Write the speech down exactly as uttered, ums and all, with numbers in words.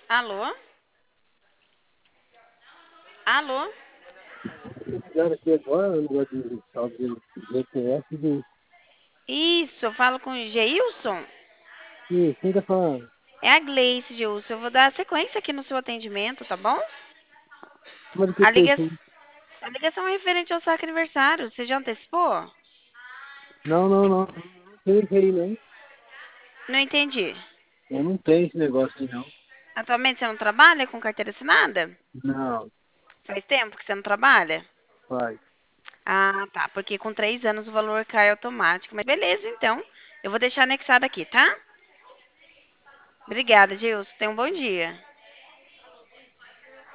Alô? Alô? Ligaram aqui agora, o negócio de tal de G P S do. Isso, eu falo com o Geilson. Ih, quem tá falando? É a Gleice, Geilson. Eu vou dar sequência aqui no seu atendimento, tá bom? Mas o que A que é liga- isso aí? a ligação é referente ao seu aniversário. Você já antecipou? Não, não, não. Não tem isso aí, não. Não entendi. Eu não tenho esse negócio aí, não. Atualmente você não trabalha com carteira assinada? Não, Faz tempo que você não trabalha? pai. Ah, tá. Porque com três anos o valor cai automático. Mas beleza, então. Eu vou deixar anexado aqui, tá? Obrigada, Geilson. Tenha um bom dia.